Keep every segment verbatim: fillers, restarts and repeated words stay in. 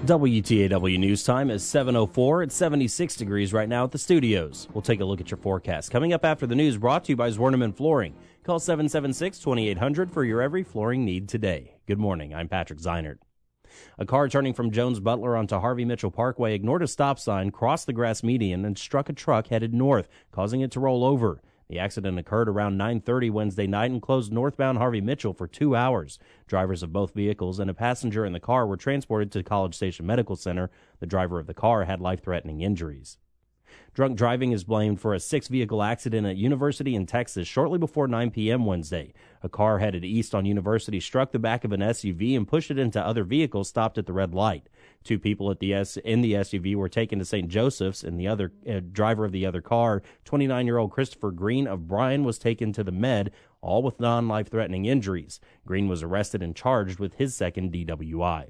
W T A W News Time is seven oh four. It's seventy-six degrees right now at the studios. We'll take a look at your forecast. Coming up after the news, brought to you by Zwerneman Flooring. Call seven seven six, two eight hundred for your every flooring need today. Good morning. I'm Patrick Zeinert. A car turning from Jones Butler onto Harvey Mitchell Parkway ignored a stop sign, crossed the grass median, and struck a truck headed north, causing it to roll over. The accident occurred around nine thirty Wednesday night and closed northbound Harvey Mitchell for two hours. Drivers of both vehicles and a passenger in the car were transported to College Station Medical Center. The driver of the car had life-threatening injuries. Drunk driving is blamed for a six-vehicle accident at University in Texas shortly before nine p.m. Wednesday. A car headed east on University struck the back of an S U V and pushed it into other vehicles stopped at the red light. Two people at the S- in the S U V were taken to Saint Joseph's, and the other uh, driver of the other car, twenty-nine-year-old Christopher Green of Bryan, was taken to the med, all with non-life-threatening injuries. Green was arrested and charged with his second D W I.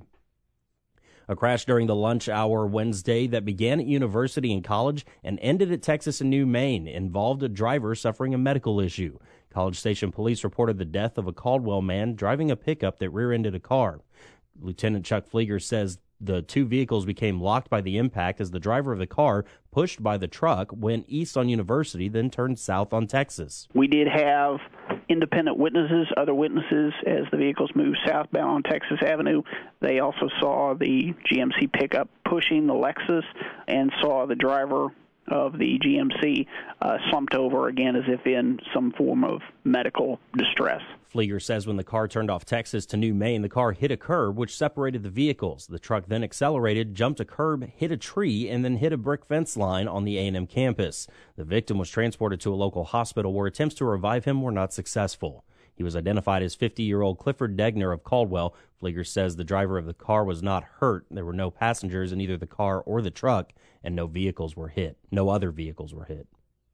A crash during the lunch hour Wednesday that began at University and College and ended at Texas and New Maine involved a driver suffering a medical issue. College Station police reported the death of a Caldwell man driving a pickup that rear-ended a car. Lieutenant Chuck Flieger says the two vehicles became locked by the impact as the driver of the car, pushed by the truck, went east on University, then turned south on Texas. We did have independent witnesses, other witnesses, as the vehicles moved southbound on Texas Avenue. They also saw the G M C pickup pushing the Lexus and saw the driver of the G M C uh, slumped over again as if in some form of medical distress. Flieger says when the car turned off Texas to New Maine, the car hit a curb, which separated the vehicles. The truck then accelerated, jumped a curb, hit a tree, and then hit a brick fence line on the A and M campus. The victim was transported to a local hospital where attempts to revive him were not successful. He was identified as fifty-year-old Clifford Degner of Caldwell. Flieger says the driver of the car was not hurt. There were no passengers in either the car or the truck, and no vehicles were hit. No other vehicles were hit.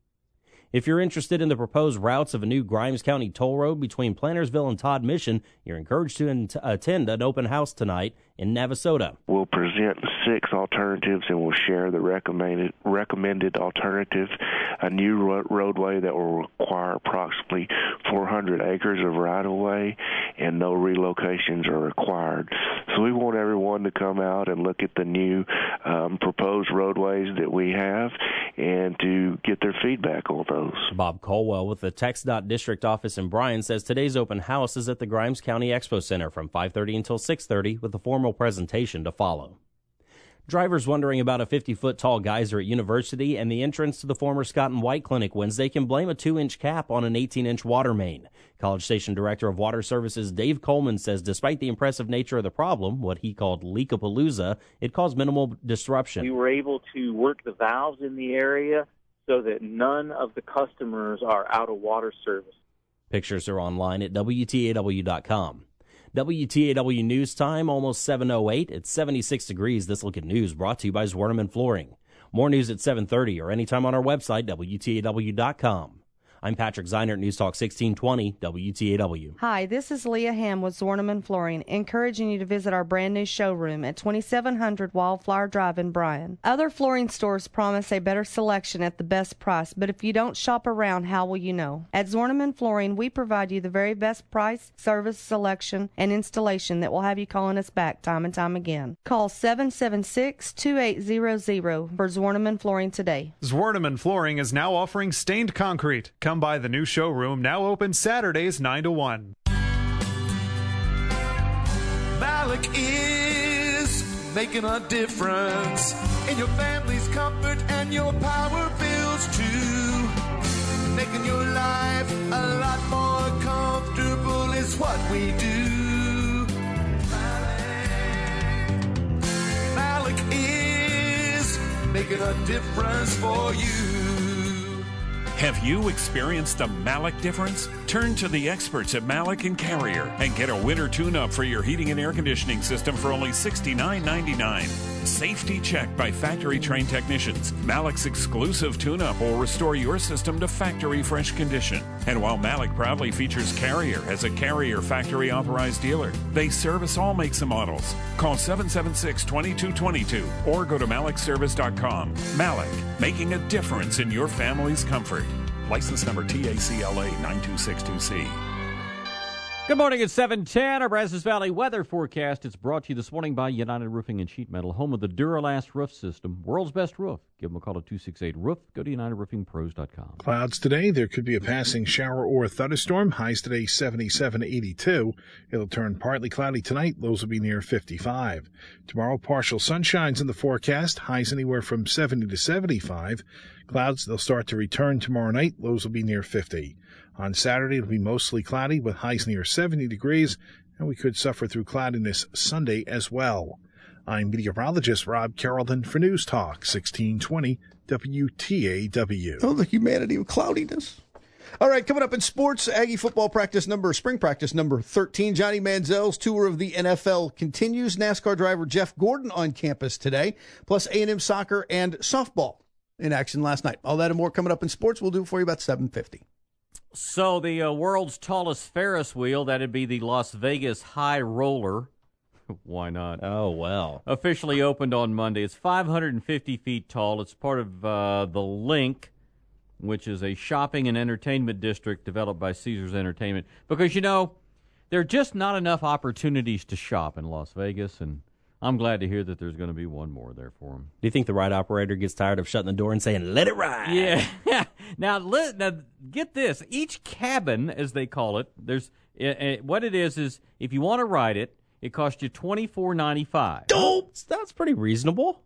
If you're interested in the proposed routes of a new Grimes County toll road between Plantersville and Todd Mission, you're encouraged to in- attend an open house tonight in Navasota. We'll present six alternatives and we'll share the recommended recommended alternative, a new ro- roadway that will require approximately four hundred acres of right-of-way and no relocations are required. So we want everyone to come out and look at the new um, proposed roadways that we have and to get their feedback on those. Bob Colwell with the TxDOT District Office in Bryan says today's open house is at the Grimes County Expo Center from five thirty until six thirty with a formal presentation to follow. Drivers wondering about a fifty-foot tall geyser at University and the entrance to the former Scott and White Clinic Wednesday can blame a two-inch cap on an eighteen-inch water main. College Station Director of Water Services Dave Coleman says despite the impressive nature of the problem, what he called leakapalooza, it caused minimal disruption. We were able to work the valves in the area so that none of the customers are out of water service. Pictures are online at W T A W dot com. W T A W News Time, almost seven oh eight. It's seventy-six degrees. This Look at News brought to you by Zwerneman Flooring. More news at seven thirty or anytime on our website, W T A W dot com. I'm Patrick Zeinert, News Talk sixteen twenty, W T A W. Hi, this is Leah Ham with Zwerneman Flooring, encouraging you to visit our brand new showroom at twenty-seven hundred Wildflower Drive in Bryan. Other flooring stores promise a better selection at the best price, but if you don't shop around, how will you know? At Zwerneman Flooring, we provide you the very best price, service, selection, and installation that will have you calling us back time and time again. Call seven seven six, two eight zero zero for Zwerneman Flooring today. Zwerneman Flooring is now offering stained concrete. Come by the new showroom, now open Saturdays nine to one. Malik is making a difference in your family's comfort and your power bills too. Making your life a lot more comfortable is what we do. Malik, Malik is making a difference for you. Have you experienced the Malik difference? Turn to the experts at Malik and Carrier and get a winter tune-up for your heating and air conditioning system for only sixty-nine ninety-nine. Safety check by factory-trained technicians. Malik's exclusive tune-up will restore your system to factory fresh condition. And while Malik proudly features Carrier as a Carrier factory-authorized dealer, they service all makes and models. Call seven seven six, two two two two or go to malik service dot com. Malik, making a difference in your family's comfort. License number T A C L A nine two six two C. Good morning, it's seven ten. Our Brazos Valley weather forecast. It's brought to you this morning by United Roofing and Sheet Metal, home of the Duralast roof system, world's best roof. Give them a call at two six eight roof. Go to united roofing pros dot com. Clouds today. There could be a passing shower or thunderstorm. Highs today seventy-seven to eighty-two. It'll turn partly cloudy tonight. Lows will be near fifty-five. Tomorrow, partial sunshines in the forecast. Highs anywhere from seventy to seventy-five. Clouds, they'll start to return tomorrow night. Lows will be near fifty. On Saturday, it'll be mostly cloudy with highs near seventy degrees, and we could suffer through cloudiness Sunday as well. I'm meteorologist Rob Carrollton for News Talk sixteen twenty W T A W. Oh, the humanity of cloudiness. All right, coming up in sports, Aggie football practice number, spring practice number thirteen. Johnny Manziel's tour of the N F L continues. NASCAR driver Jeff Gordon on campus today, plus A and M soccer and softball in action last night. All that and more coming up in sports. We'll do it for you about seven fifty. So the uh, world's tallest Ferris wheel, that'd be the Las Vegas High Roller. Why not? Oh, well. Officially opened on Monday. It's five hundred fifty feet tall. It's part of uh, the Link, which is a shopping and entertainment district developed by Caesars Entertainment. Because, you know, there are just not enough opportunities to shop in Las Vegas, and I'm glad to hear that there's going to be one more there for them. Do you think the ride operator gets tired of shutting the door and saying, let it ride? Yeah. now, li- now, get this. Each cabin, as they call it, there's uh, uh, what it is is if you want to ride it, it costs you twenty-four ninety-five. Oh, that's pretty reasonable.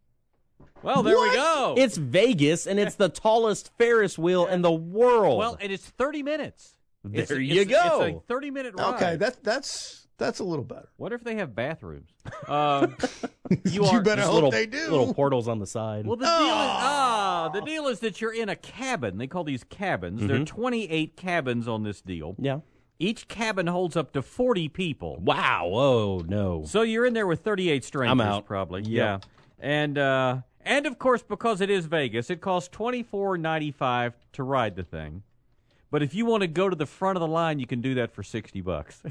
Well, there what? we go. It's Vegas, and it's the tallest Ferris wheel in the world. Well, and it's thirty minutes. There it's, you it's, go. It's a thirty-minute ride. Okay, that, that's that's a little better. What if they have bathrooms? Uh, you, you are, better hope little, they do. Little portals on the side. Well, the oh. deal is ah, the deal is that you're in a cabin. They call these cabins. Mm-hmm. There are twenty-eight cabins on this deal. Yeah. Each cabin holds up to forty people. Wow. Whoa, no. So you're in there with thirty-eight strangers. I'm out. Probably. Yep. Yeah. And uh, and of course, because it is Vegas, it costs twenty-four ninety-five to ride the thing. But if you want to go to the front of the line, you can do that for sixty bucks.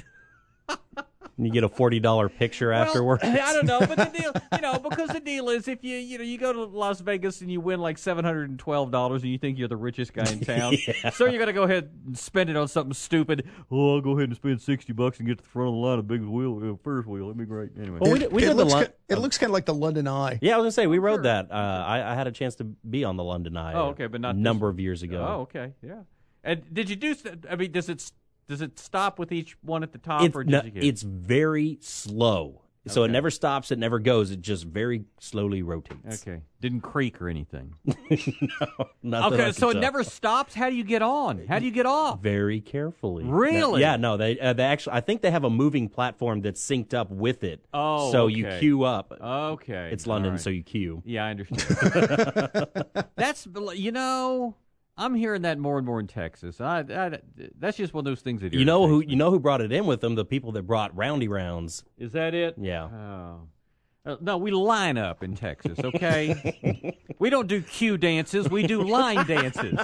You get a forty dollar picture well, afterwards. I don't know, but the deal, you know, because the deal is if you, you know, you go to Las Vegas and you win like seven hundred and twelve dollars, and you think you're the richest guy in town, yeah. So you're gonna go ahead and spend it on something stupid. Oh, I'll go ahead and spend sixty bucks and get to the front of the line, a big wheel, uh, first wheel. That'd be great. Anyway, well, we it, did, we it did looks the kind, it looks kind of like the London Eye. Yeah, I was gonna say we rode sure. that. Uh, I, I had a chance to be on the London Eye. Oh, okay, but not a number of years ago. Oh, okay, yeah. And did you do? I mean, does it? Does it stop with each one at the top, It's, or did no, you get it's very slow. So Okay. it never stops, it never goes. It just very slowly rotates. Okay. Didn't creak or anything. no, not that I Okay, can so it tell. never stops? How do you get on? How do you get off? Very carefully. Really? Yeah, no, they uh, they actually I think they have a moving platform that's synced up with it. Oh, so okay. you queue up. Okay. It's London, All right. so you queue. Yeah, I understand. That's, you know, I'm hearing that more and more in Texas. I, I, that's just one of those things that You know who irritates me. you know who brought it in with them? The people that brought Roundy Rounds. Is that it? Yeah. Oh. Uh, no, we line up in Texas, okay? We don't do queue dances. We do line dances.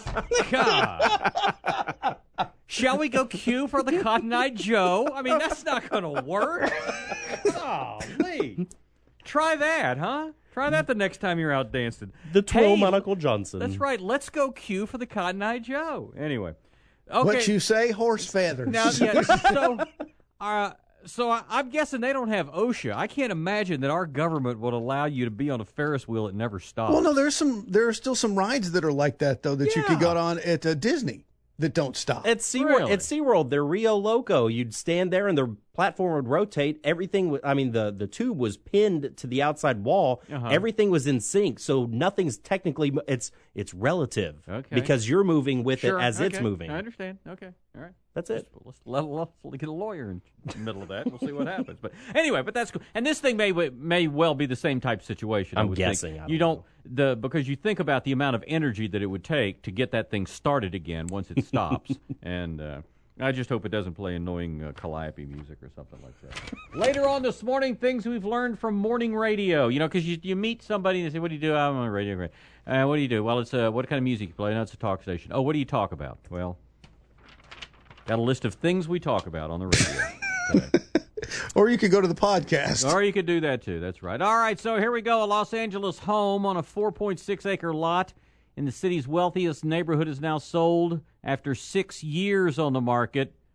God. Shall we go queue for the Cotton Eye Joe? I mean, that's not going to work. Oh, Lee. Try that, huh? Try that the next time you're out dancing. The twirl Hey, Monocle Johnson. That's right. Let's go queue for the Cotton Eye Joe. Anyway. Okay. What you say? Horse feathers. Now, yeah, so, uh, so I, I'm guessing they don't have OSHA. I can't imagine that our government would allow you to be on a Ferris wheel that never stops. Well, no, there's some. There are still some rides that are like that, though, that you could Yeah. go on at uh, Disney that don't stop. At SeaWorld, Really? at SeaWorld, they're Rio Loco. You'd stand there and the platform would rotate. Everything, w- I mean, the, the tube was pinned to the outside wall. Uh-huh. Everything was in sync, so nothing's technically, mo- it's it's relative. Okay. Because you're moving with Sure, it as it's okay. moving. I understand. Okay. All right. That's it. Let's, let, let's get a lawyer in the middle of that. We'll see what happens. But anyway, but that's cool. And this thing may may well be the same type of situation. I I'm would guessing. Think. I You don't don't the because you think about the amount of energy that it would take to get that thing started again once it stops. and uh, I just hope it doesn't play annoying uh, calliope music or something like that. Later on this morning, things we've learned from morning radio. You know, because you you meet somebody and they say, "What do you do?" I'm on a radio. Uh, what do you do? Well, it's uh, what kind of music you play? No, it's a talk station. Oh, what do you talk about? Well. Got a list of things we talk about on the radio. Or you could go to the podcast. Or you could do that, too. That's right. All right, so here we go. A Los Angeles home on a four point six acre lot in the city's wealthiest neighborhood is now sold after six years on the market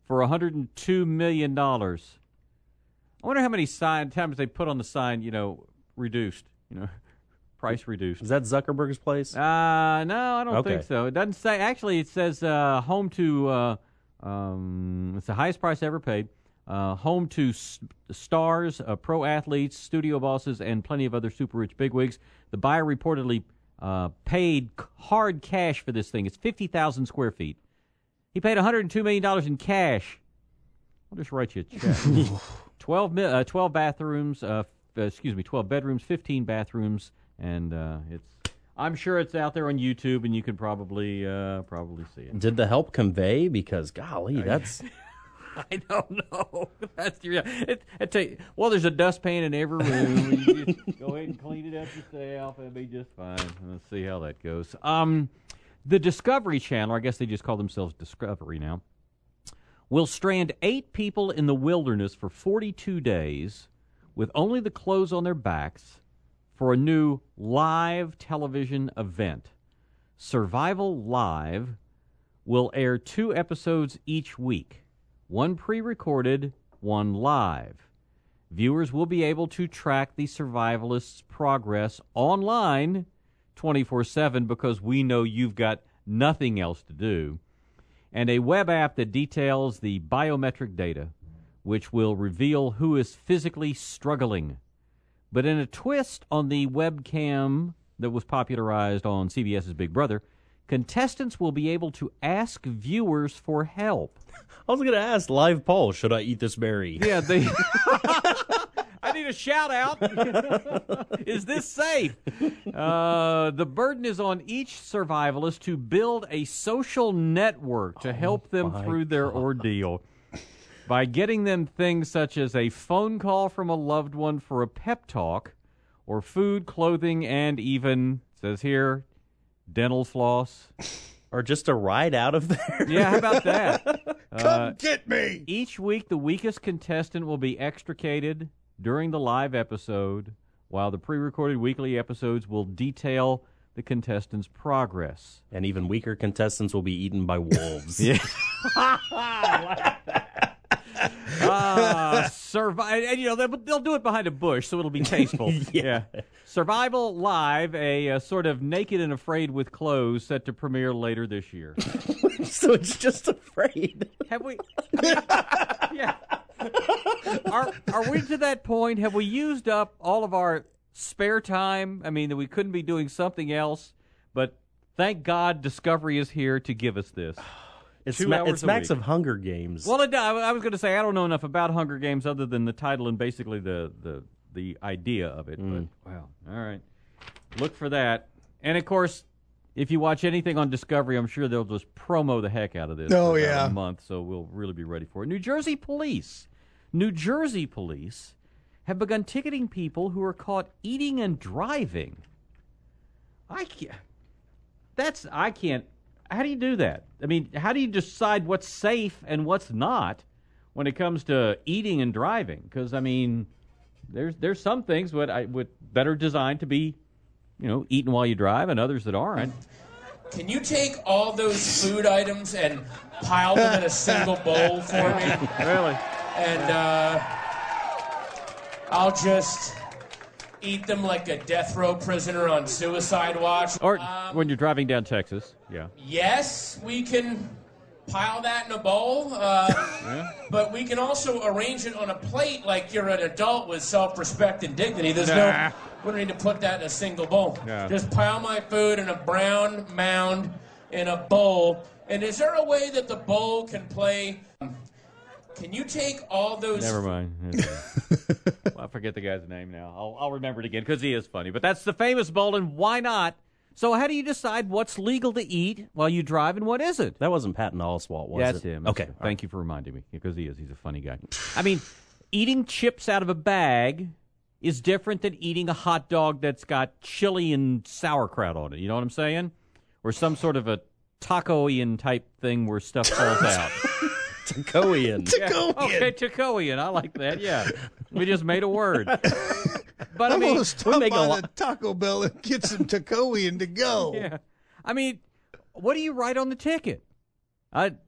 for one hundred two million dollars. I wonder how many sign times they put on the sign, you know, reduced, you know, price reduced. Is that Zuckerberg's place? Uh, no, I don't Okay. think so. It doesn't say. Actually, it says uh, home to, uh, um, it's the highest price ever paid. Uh, home to s- stars, uh, pro athletes, studio bosses, and plenty of other super rich bigwigs. The buyer reportedly uh, paid c- hard cash for this thing. It's fifty thousand square feet. He paid one hundred two million dollars in cash. I'll just write you a check. twelve, mi- uh, twelve bathrooms, uh, f- uh, excuse me, twelve bedrooms, fifteen bathrooms, and uh, it's. I'm sure it's out there on YouTube, and you can probably uh, probably see it. Did the help convey? Because golly, that's I don't know. That's yeah. It, it take, well, there's a dustpan in every room. You just go ahead and clean it up yourself. It'll be just fine. Let's see how that goes. Um, the Discovery Channel, I guess they just call themselves Discovery now, will strand eight people in the wilderness for forty-two days with only the clothes on their backs for a new live television event. Survival Live will air two episodes each week. One pre-recorded, one live. Viewers will be able to track the survivalists' progress online twenty-four seven because we know you've got nothing else to do. And a web app that details the biometric data, which will reveal who is physically struggling. But in a twist on the webcam that was popularized on C B S's Big Brother, contestants will be able to ask viewers for help. I was going to ask, live poll, should I eat this berry? Yeah, they. I need a shout out. Is this safe? Uh, the burden is on each survivalist to build a social network to help them my through their God. ordeal by getting them things such as a phone call from a loved one for a pep talk, or food, clothing, and even, says here, dental floss. Or just a ride out of there? Yeah, how about that? Come Uh, get me! Each week, the weakest contestant will be extricated during the live episode, while the pre-recorded weekly episodes will detail the contestant's progress. And even weaker contestants will be eaten by wolves. Yeah. Ah, survive, and you know they'll, they'll do it behind a bush, so it'll be tasteful. Yeah. Survival Live, a, uh sort of Naked and Afraid with clothes, set to premiere later this year. So it's just afraid. Have we? I mean, yeah. Are are we to that point? Have we used up all of our spare time? I mean, that we couldn't be doing something else. But thank God, Discovery is here to give us this. It's, Two ma- hours it's a Max week. of Hunger Games. Well, it, I was going to say I don't know enough about Hunger Games other than the title and basically the the, the idea of it. Mm. But wow, all right, look for that. And of course, if you watch anything on Discovery, I'm sure they'll just promo the heck out of this. Oh, for about yeah. a month. So we'll really be ready for it. New Jersey police, New Jersey police have begun ticketing people who are caught eating and driving. I can't. That's I can't. How do you do that? I mean, how do you decide what's safe and what's not when it comes to eating and driving? Because I mean, there's there's some things that I would that are designed to be, you know, eaten while you drive, and others that aren't. Can you take all those food items and pile them in a single bowl for me? Really? And uh, I'll just eat them like a death row prisoner on suicide watch. Or Um, when you're driving down Texas, yeah. Yes, we can pile that in a bowl, uh, Yeah. but we can also arrange it on a plate like you're an adult with self-respect and dignity. There's Nah. no, we don't need to put that in a single bowl. Yeah. Just pile my food in a brown mound in a bowl. And is there a way that the bowl can play? Can you take all those? Never mind. Well, I forget the guy's name now. I'll, I'll remember it again because he is funny. But that's the famous bowl, and why not? So how do you decide what's legal to eat while you drive and what isn't? That wasn't Patton Oswalt, was That's it? him. Okay. Thank right. you for reminding me because he is. He's a funny guy. I mean, eating chips out of a bag is different than eating a hot dog that's got chili and sauerkraut on it. You know what I'm saying? Or some sort of a taco-ian type thing where stuff falls out. Tacoian. Yeah. Okay, Tacoian. I like that. Yeah. We just made a word. But I I'm mean, gonna stop we make a by lot- the Taco Bell and get some tacoian to go. yeah. I mean, what do you write on the ticket? I,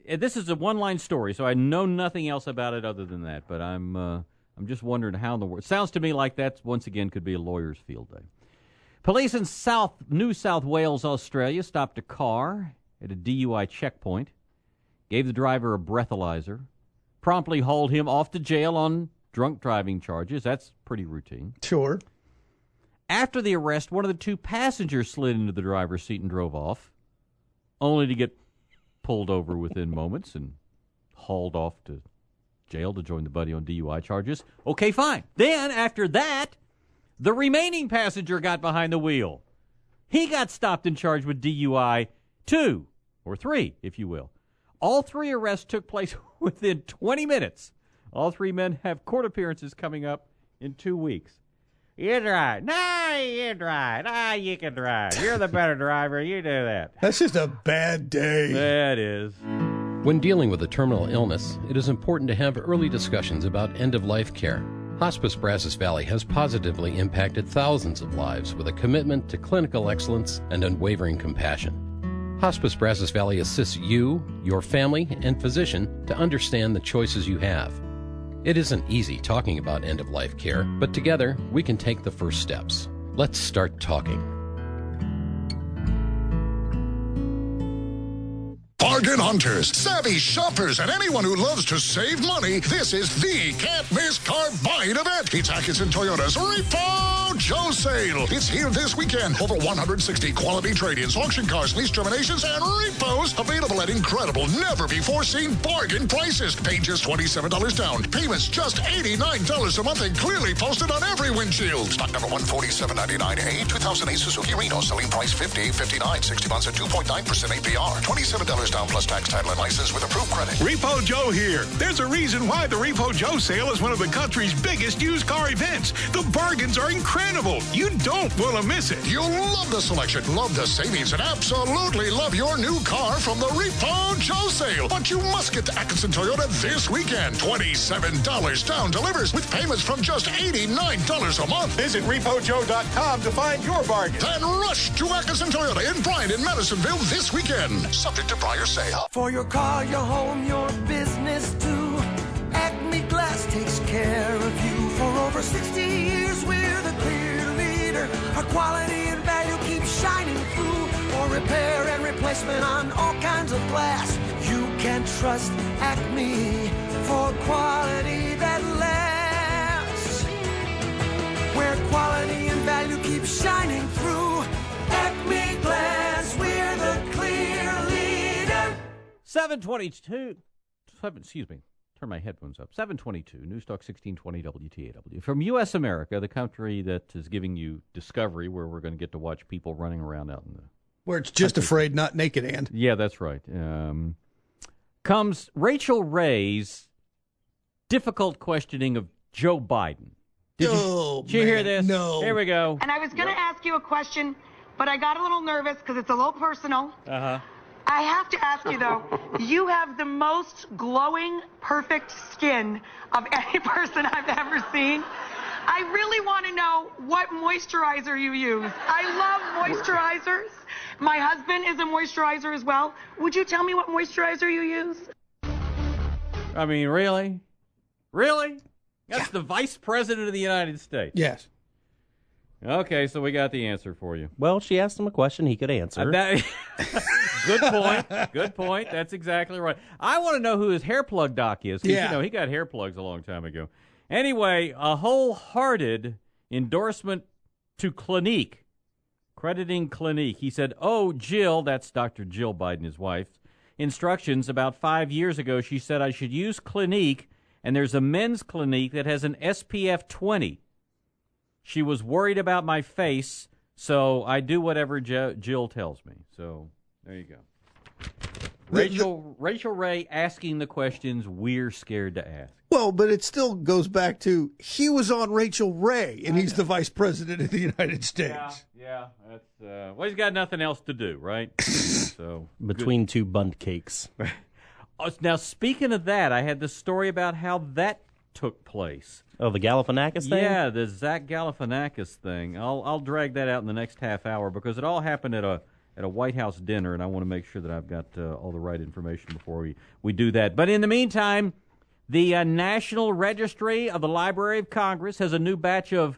this is a one-line story, so I know nothing else about it other than that. But I'm uh, I'm just wondering how in the world. Sounds to me like that once again could be a lawyer's field day. Police in South New South Wales, Australia, stopped a car at a D U I checkpoint, gave the driver a breathalyzer, promptly hauled him off to jail on drunk driving charges. That's pretty routine. Sure. After the arrest, one of the two passengers slid into the driver's seat and drove off, only to get pulled over within moments and hauled off to jail to join the buddy on D U I charges. Okay, fine. Then, after that, the remaining passenger got behind the wheel. He got stopped and charged with D U I two, or three, if you will. All three arrests took place within twenty minutes. All three men have court appearances coming up in two weeks. You drive. Nah, you drive. Ah, you can drive. You're the better driver. You do that. That's just a bad day. That is. When dealing with a terminal illness, it is important to have early discussions about end-of-life care. Hospice Brazos Valley has positively impacted thousands of lives with a commitment to clinical excellence and unwavering compassion. Hospice Brazos Valley assists you, your family, and physician to understand the choices you have. It isn't easy talking about end-of-life care, but together we can take the first steps. Let's start talking. Bargain hunters, savvy shoppers, and anyone who loves to save money, this is the can't-miss car buying event. It's Atkinson Toyota's Repo Joe Sale. It's here this weekend. Over one hundred sixty quality trade-ins, auction cars, lease terminations, and repos available at incredible, never-before-seen bargain prices. Pay just twenty-seven dollars down. Payments just eighty-nine dollars a month and clearly posted on every windshield. Stock number one forty-seven ninety-nine A, two thousand eight Suzuki Reno. Selling price fifty-eight fifty-nine, sixty months at two point nine percent A P R. twenty-seven dollars down plus tax, title, and license with approved credit. Repo Joe here. There's a reason why the Repo Joe sale is one of the country's biggest used car events. The bargains are incredible. You don't want to miss it. You'll love the selection, love the savings, and absolutely love your new car from the Repo Joe sale. But you must get to Atkinson Toyota this weekend. twenty-seven dollars down delivers with payments from just eighty-nine dollars a month. Visit repo joe dot com to find your bargain. Then rush to Atkinson Toyota in Bryan and Madisonville this weekend. Subject to prior sale. For your car, your home, your business too, Acme Glass takes care of you. For over sixty years, we're the clear leader. Our quality and value keep shining through. For repair and replacement on all kinds of glass, you can trust Acme for quality that lasts. Where quality and value keep shining through, Acme Glass, we're the clear leader. seven twenty-two, seven, excuse me, turn my headphones up. seven twenty-two, News Talk sixteen twenty W T A W. From U S America, the country that is giving you Discovery, where we're going to get to watch people running around out in the... Where it's just country. Afraid, not naked, and. Yeah, that's right. Um, comes Rachel Ray's difficult questioning of Joe Biden. Did oh, you, did you man, hear this? No. Here we go. And I was going to ask you a question, but I got a little nervous because it's a little personal. Uh-huh. I have to ask you, though, you have the most glowing, perfect skin of any person I've ever seen. I really want to know what moisturizer you use. I love moisturizers. My husband is a moisturizer as well. Would you tell me what moisturizer you use? I mean, really? Really? That's yeah. the Vice President of the United States. Yes. Okay, so we got the answer for you. Well, she asked him a question he could answer. Uh, that, good point. Good point. That's exactly right. I want to know who his hair plug doc is. Because, yeah. you know, he got hair plugs a long time ago. Anyway, a wholehearted endorsement to Clinique, crediting Clinique. He said, oh, Jill, that's Doctor Jill Biden, his wife, instructions about five years ago, she said I should use Clinique, and there's a men's Clinique that has an S P F twenty. She was worried about my face, so I do whatever J- Jill tells me. So there you go. Rachel Rachel Ray asking the questions we're scared to ask. Well, but it still goes back to he was on Rachel Ray, and he's the Vice President of the United States. Yeah, yeah. That's uh, well, he's got nothing else to do, right? So between good. two bunt cakes. Now, speaking of that, I had this story about how that took place. Oh, the Galifianakis thing? Yeah, the Zach Galifianakis thing. I'll I'll drag that out in the next half hour because it all happened at a at a White House dinner, and I want to make sure that I've got uh, all the right information before we, we do that. But in the meantime, the uh, National Registry of the Library of Congress has a new batch of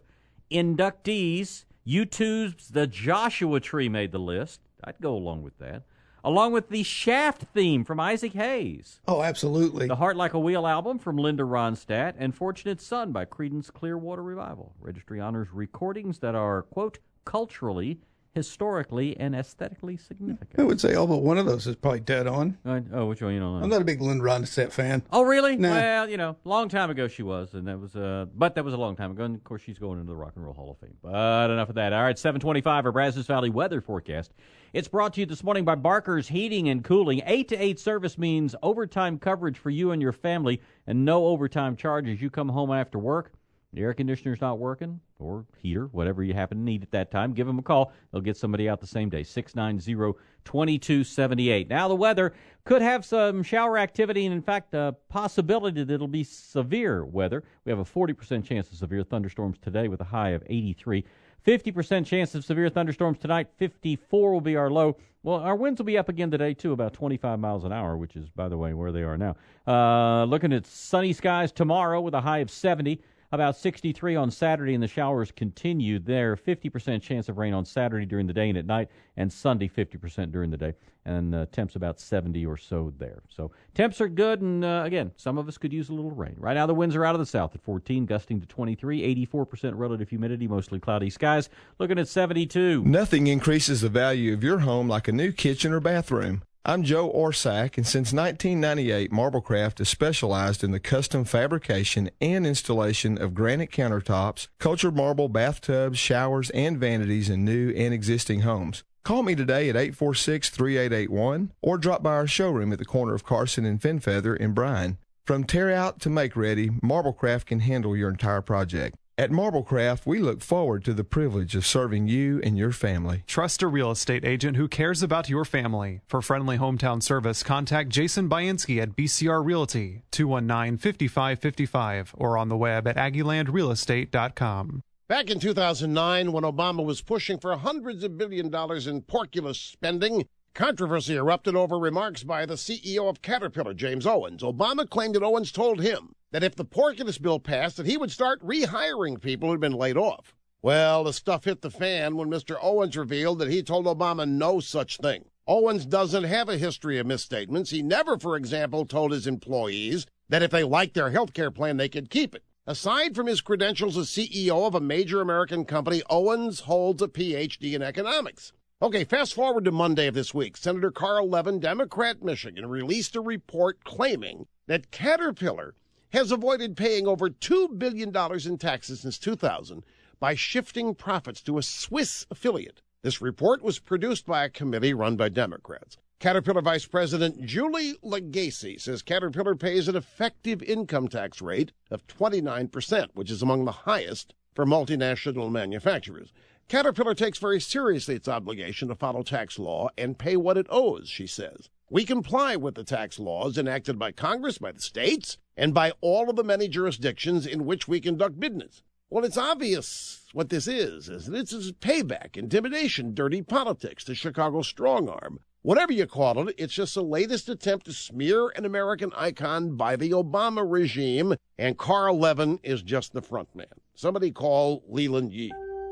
inductees. YouTube's The Joshua Tree made the list. I'd go along with that. Along with the Shaft theme from Isaac Hayes. Oh, absolutely. The Heart Like a Wheel album from Linda Ronstadt, and Fortunate Son by Creedence Clearwater Revival. Registry honors recordings that are, quote, culturally, historically, and aesthetically significant. I would say all but one of those is probably dead on. Uh, oh, which one? You don't know. I'm not a big Linda Ronstadt fan. Oh, really? Nah. Well, you know, long time ago she was, and that was, uh, but that was a long time ago, and of course she's going into the Rock and Roll Hall of Fame. But enough of that. All right, seven twenty-five, our Brazos Valley weather forecast. It's brought to you this morning by Barker's Heating and Cooling. Eight to eight service means overtime coverage for you and your family, and no overtime charges. You come home after work, the air conditioner's not working, or heater, whatever you happen to need at that time, give them a call. They'll get somebody out the same day, six nine zero, two two seven eight. Now, the weather could have some shower activity, and in fact, a possibility that it'll be severe weather. We have a forty percent chance of severe thunderstorms today with a high of eighty-three. fifty percent chance of severe thunderstorms tonight. fifty-four will be our low. Well, our winds will be up again today, too, about twenty-five miles an hour, which is, by the way, where they are now. Uh, looking at sunny skies tomorrow with a high of seventy. About sixty-three on Saturday, and the showers continue there. fifty percent chance of rain on Saturday during the day and at night, and Sunday fifty percent during the day. And uh, temps about seventy or so there. So temps are good, and uh, again, some of us could use a little rain. Right now the winds are out of the south at fourteen, gusting to twenty-three, eighty-four percent relative humidity, mostly cloudy skies. Looking at seventy-two. Nothing increases the value of your home like a new kitchen or bathroom. I'm Joe Orsack, and since nineteen ninety-eight, Marblecraft has specialized in the custom fabrication and installation of granite countertops, cultured marble bathtubs, showers, and vanities in new and existing homes. Call me today at eight four six, three eight eight one or drop by our showroom at the corner of Carson and Fenfeather in Bryan. From tear out to make ready, Marblecraft can handle your entire project. At Marblecraft, we look forward to the privilege of serving you and your family. Trust a real estate agent who cares about your family. For friendly hometown service, contact Jason Bainski at B C R Realty, two one nine, five five five five, or on the web at Aggie Land Real Estate dot com. Back in two thousand nine, when Obama was pushing for hundreds of billion dollars in porculous spending, controversy erupted over remarks by the C E O of Caterpillar, James Owens. Obama claimed that Owens told him that if the porculous bill passed, that he would start rehiring people who'd been laid off. Well, the stuff hit the fan when Mister Owens revealed that he told Obama no such thing. Owens doesn't have a history of misstatements. He never, for example, told his employees that if they liked their health care plan, they could keep it. Aside from his credentials as C E O of a major American company, Owens holds a P H D in economics. Okay, fast forward to Monday of this week. Senator Carl Levin, Democrat, Michigan, released a report claiming that Caterpillar has avoided paying over two billion dollars in taxes since two thousand by shifting profits to a Swiss affiliate. This report was produced by a committee run by Democrats. Caterpillar Vice President Julie Lagacy says Caterpillar pays an effective income tax rate of twenty-nine percent, which is among the highest for multinational manufacturers. Caterpillar takes very seriously its obligation to follow tax law and pay what it owes, she says. We comply with the tax laws enacted by Congress, by the states, and by all of the many jurisdictions in which we conduct business. Well, it's obvious what this is, is that it's payback, intimidation, dirty politics, the Chicago strong arm. Whatever you call it, it's just the latest attempt to smear an American icon by the Obama regime, and Carl Levin is just the front man. Somebody call Leland Yee.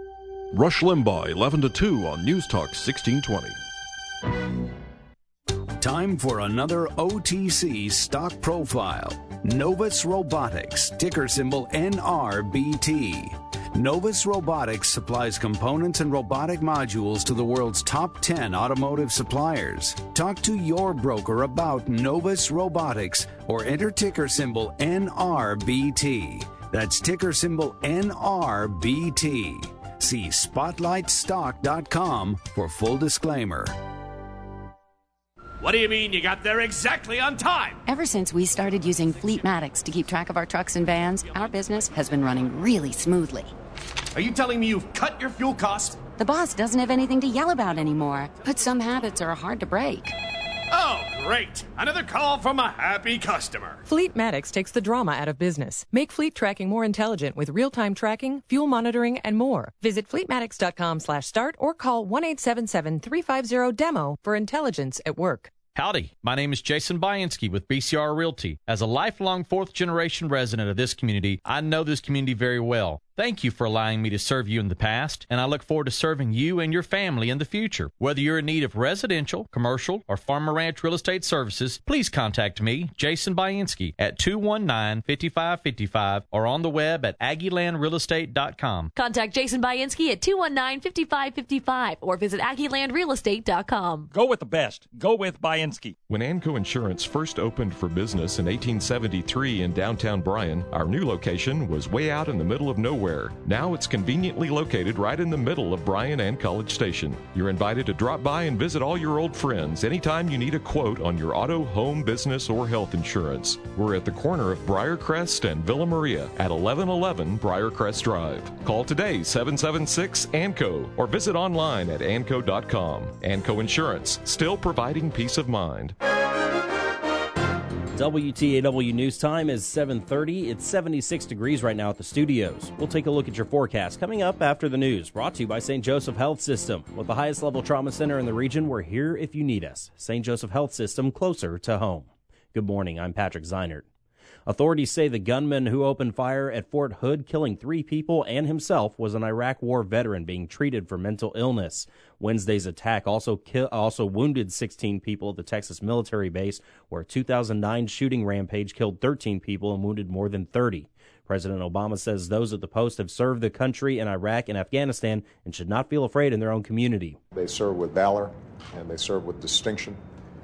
Rush Limbaugh, eleven to two on News Talk sixteen twenty. Time for another O T C stock profile. Novus Robotics, ticker symbol N R B T. Novus Robotics supplies components and robotic modules to the world's top ten automotive suppliers. Talk to your broker about Novus Robotics or enter ticker symbol N R B T. That's ticker symbol N R B T. See spotlight stock dot com for full disclaimer. What do you mean you got there exactly on time? Ever since we started using Fleetmatics to keep track of our trucks and vans, our business has been running really smoothly. Are you telling me you've cut your fuel costs? The boss doesn't have anything to yell about anymore, but some habits are hard to break. Oh, great. Another call from a happy customer. Fleetmatics takes the drama out of business. Make fleet tracking more intelligent with real-time tracking, fuel monitoring, and more. Visit fleetmatics.com slash start or call one eight seven seven, three five zero, demo for intelligence at work. Howdy, my name is Jason Byansky with B C R Realty. As a lifelong fourth-generation resident of this community, I know this community very well. Thank you for allowing me to serve you in the past, and I look forward to serving you and your family in the future. Whether you're in need of residential, commercial, or farm and ranch real estate services, please contact me, Jason Byansky, at two one nine, five five five five or on the web at aggie land real estate dot com. Contact Jason Byansky at two one nine, five five five five or visit aggie land real estate dot com. Go with the best. Go with Byansky. When Anco Insurance first opened for business in eighteen seventy-three in downtown Bryan, our new location was way out in the middle of nowhere. Now it's conveniently located right in the middle of Bryan and College Station. You're invited to drop by and visit all your old friends anytime you need a quote on your auto, home, business, or health insurance. We're at the corner of Briarcrest and Villa Maria at eleven eleven Briarcrest Drive. Call today, seven seven six, A N C O, or visit online at anco dot com. Anco Insurance, still providing peace of mind. W T A W News Time is seven thirty. It's seventy-six degrees right now at the studios. We'll take a look at your forecast coming up after the news. Brought to you by Saint Joseph Health System. With the highest level trauma center in the region, we're here if you need us. Saint Joseph Health System, closer to home. Good morning. I'm Patrick Zeinert. Authorities say the gunman who opened fire at Fort Hood, killing three people and himself, was an Iraq War veteran being treated for mental illness. Wednesday's attack also kill, also wounded sixteen people at the Texas military base, where a two thousand nine shooting rampage killed thirteen people and wounded more than thirty. President Obama says those at the post have served the country in Iraq and Afghanistan and should not feel afraid in their own community. They serve with valor and they serve with distinction.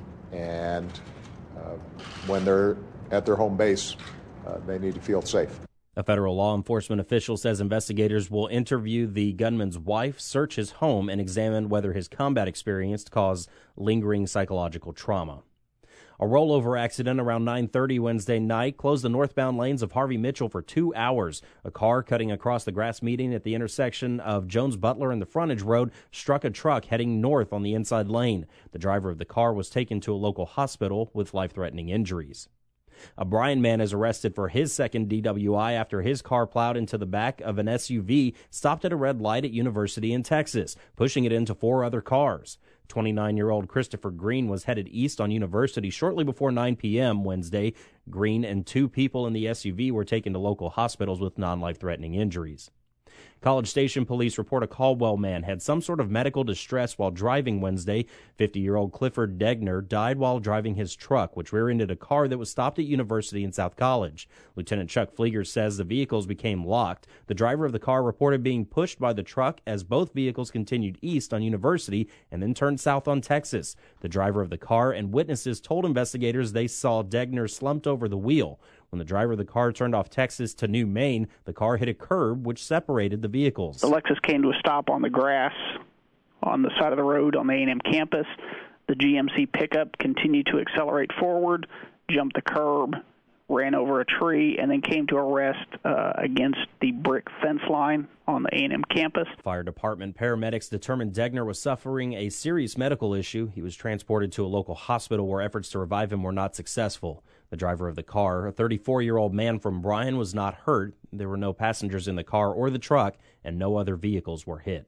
And uh, when they're at their home base, uh, they need to feel safe. A federal law enforcement official says investigators will interview the gunman's wife, search his home, and examine whether his combat experience caused lingering psychological trauma. A rollover accident around nine thirty Wednesday night closed the northbound lanes of Harvey Mitchell for two hours. A car cutting across the grass median at the intersection of Jones Butler and the frontage road struck a truck heading north on the inside lane. The driver of the car was taken to a local hospital with life-threatening injuries. A Bryan man is arrested for his second D W I after his car plowed into the back of an S U V stopped at a red light at University in Texas, pushing it into four other cars. twenty-nine-year-old Christopher Green was headed east on University shortly before nine p.m. Wednesday. Green and two people in the S U V were taken to local hospitals with non-life-threatening injuries. College Station police report a Caldwell man had some sort of medical distress while driving Wednesday. fifty-year-old Clifford Degner died while driving his truck, which rear-ended a car that was stopped at University in South College. Lieutenant Chuck Flieger says the vehicles became locked. The driver of the car reported being pushed by the truck as both vehicles continued east on University and then turned south on Texas. The driver of the car and witnesses told investigators they saw Degner slumped over the wheel. When the driver of the car turned off Texas to New Maine, the car hit a curb which separated the vehicles. The Lexus came to a stop on the grass on the side of the road on the A and M campus. The G M C pickup continued to accelerate forward, jumped the curb, ran over a tree, and then came to a rest uh, against the brick fence line on the A and M campus. Fire department paramedics determined Degner was suffering a serious medical issue. He was transported to a local hospital where efforts to revive him were not successful. The driver of the car, a thirty-four-year-old man from Bryan, was not hurt. There were no passengers in the car or the truck, and no other vehicles were hit.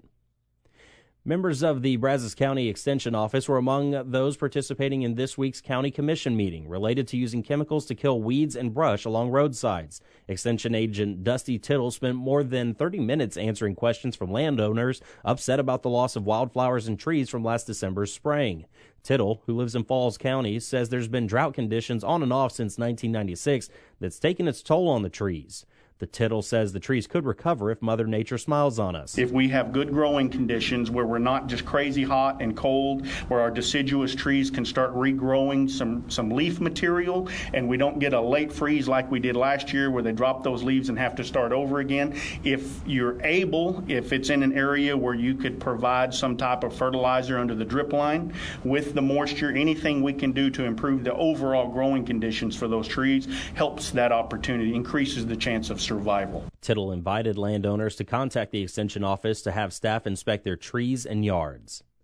Members of the Brazos County Extension Office were among those participating in this week's County Commission meeting related to using chemicals to kill weeds and brush along roadsides. Extension Agent Dusty Tittle spent more than thirty minutes answering questions from landowners upset about the loss of wildflowers and trees from last December's spraying. Tittle, who lives in Falls County, says there's been drought conditions on and off since nineteen ninety-six that's taken its toll on the trees. The Tittle says the trees could recover if Mother Nature smiles on us. If we have good growing conditions where we're not just crazy hot and cold, where our deciduous trees can start regrowing some, some leaf material, and we don't get a late freeze like we did last year where they drop those leaves and have to start over again. If you're able, if it's in an area where you could provide some type of fertilizer under the drip line with the moisture, anything we can do to improve the overall growing conditions for those trees helps that opportunity, increases the chance of survival. Tittle invited landowners to contact the Extension Office to have staff inspect their trees and yards.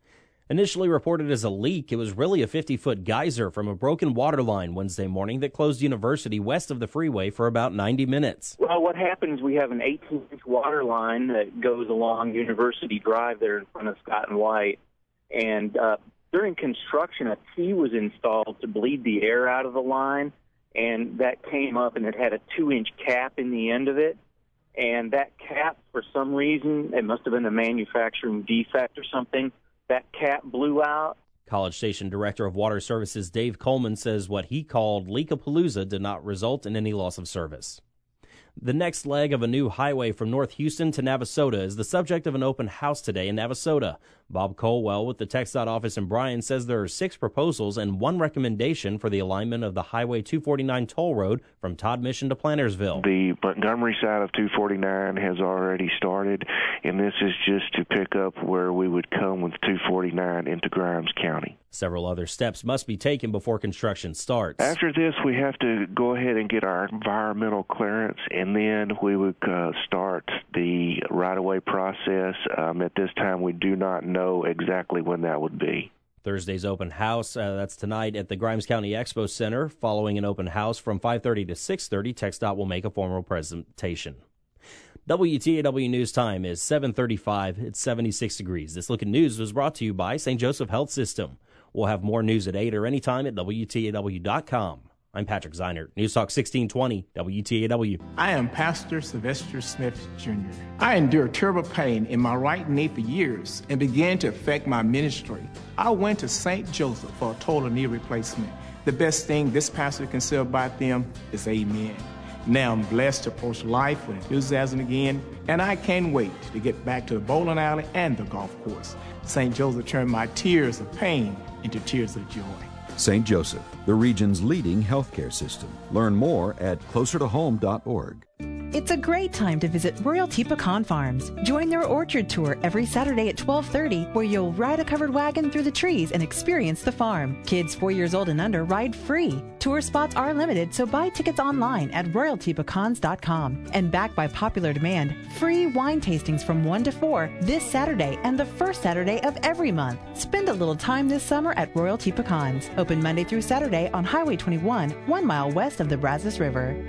Initially reported as a leak, it was really a fifty-foot geyser from a broken water line Wednesday morning that closed University west of the freeway for about ninety minutes. Well, what happens, we have an eighteen-inch water line that goes along University Drive there in front of Scott and White. And uh, during construction, a T was installed to bleed the air out of the line, and that came up, and it had a two-inch cap in the end of it. And that cap, for some reason, it must have been a manufacturing defect or something, that cap blew out. College Station Director of Water Services Dave Coleman says what he called Leakapalooza did not result in any loss of service. The next leg of a new highway from North Houston to Navasota is the subject of an open house today in Navasota. Bob Colwell with the TxDOT office in Bryan says there are six proposals and one recommendation for the alignment of the Highway two forty-nine toll road from Todd Mission to Plantersville. The Montgomery side of two forty-nine has already started, and this is just to pick up where we would come with two forty-nine into Grimes County. Several other steps must be taken before construction starts. After this, we have to go ahead and get our environmental clearance, and then we would uh, start the right-of-way process. Um, at this time, we do not know exactly when that would be. Thursday's open house, uh, that's tonight at the Grimes County Expo Center. Following an open house from five thirty to six thirty, TxDOT will make a formal presentation. W T A W News Time is seven thirty-five. It's seventy-six degrees. This Look at News was brought to you by Saint Joseph Health System. We'll have more news at eight or anytime at W T A W dot com. I'm Patrick Zeinert, News Talk sixteen twenty, W T A W. I am Pastor Sylvester Smith, Junior I endured terrible pain in my right knee for years and began to affect my ministry. I went to Saint Joseph for a total knee replacement. The best thing this pastor can say about them is amen. Now I'm blessed to approach life with enthusiasm again, and I can't wait to get back to the bowling alley and the golf course. Saint Joseph turned my tears of pain into tears of joy. Saint Joseph, the region's leading healthcare system. Learn more at closer to home dot org. It's a great time to visit Royalty Pecan Farms. Join their orchard tour every Saturday at twelve thirty, where you'll ride a covered wagon through the trees and experience the farm. Kids four years old and under ride free. Tour spots are limited, so buy tickets online at royalty pecans dot com. And backed by popular demand, free wine tastings from one to four this Saturday and the first Saturday of every month. Spend a little time this summer at Royalty Pecans. Open Monday through Saturday on Highway twenty-one, one mile west of the Brazos River.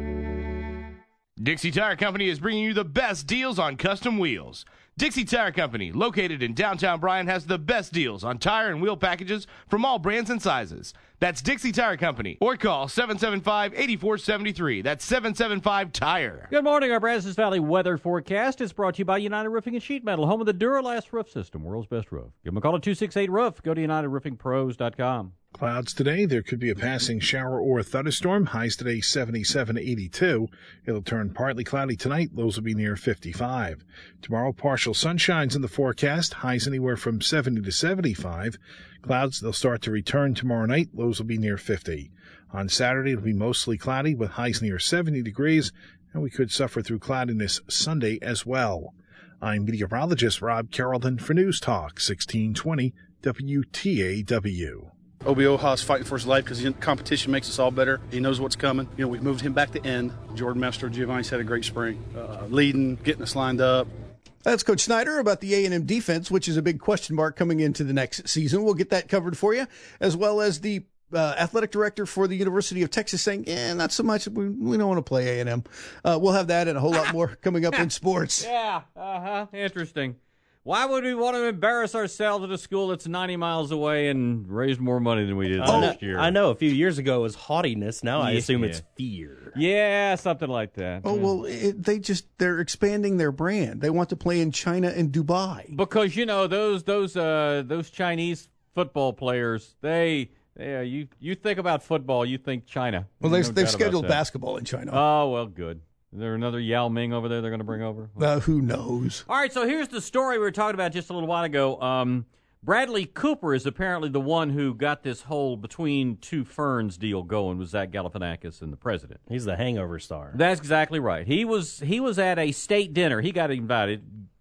Dixie Tire Company is bringing you the best deals on custom wheels. Dixie Tire Company, located in downtown Bryan, has the best deals on tire and wheel packages from all brands and sizes. That's Dixie Tire Company. Or call seven seven five, eight four seven three. That's seven seven five, T I R E. Good morning. Our Brazos Valley weather forecast is brought to you by United Roofing and Sheet Metal, home of the Duralast Roof System, world's best roof. Give them a call at two six eight, roof. Go to united roofing pros dot com. Clouds today. There could be a passing shower or thunderstorm. Highs today seventy-seven to eighty-two. It'll turn partly cloudy tonight. Lows will be near fifty-five. Tomorrow, partial sunshines in the forecast. Highs anywhere from seventy to seventy-five. Clouds, they'll start to return tomorrow night. Lows will be near fifty. On Saturday, it'll be mostly cloudy with highs near seventy degrees, and we could suffer through cloudiness Sunday as well. I'm meteorologist Rob Carrollton for News Talk sixteen twenty W T A W. Obi Oha's fighting for his life because competition makes us all better. He knows what's coming. You know, we've moved him back to end. Jordan Mastro Giovanni's had a great spring, uh, leading, getting us lined up. That's Coach Snyder about the A and M defense, which is a big question mark coming into the next season. We'll get that covered for you, as well as the uh, athletic director for the University of Texas saying, eh, not so much. We, we don't want to play A and M. Uh, we'll have that and a whole lot more coming up in sports. Yeah, uh-huh. Interesting. Why would we want to embarrass ourselves at a school that's ninety miles away and raised more money than we did oh, last year? I know. A few years ago it was haughtiness. Now I yeah. assume it's fear. Yeah, something like that. Oh, yeah. well, it, they just, they're expanding their brand. They want to play in China and Dubai. Because, you know, those those uh, those Chinese football players, they, yeah, you, you think about football, you think China. Well, no they've, they've scheduled that. basketball in China. Oh, well, good. Is there another Yao Ming over there they're going to bring over? Uh, who knows? All right, so here's the story we were talking about just a little while ago. Um, Bradley Cooper is apparently the one who got this whole between two ferns deal going with Zach Galifianakis and the president. He's the Hangover star. That's exactly right. He was he was at a state dinner. He got invited.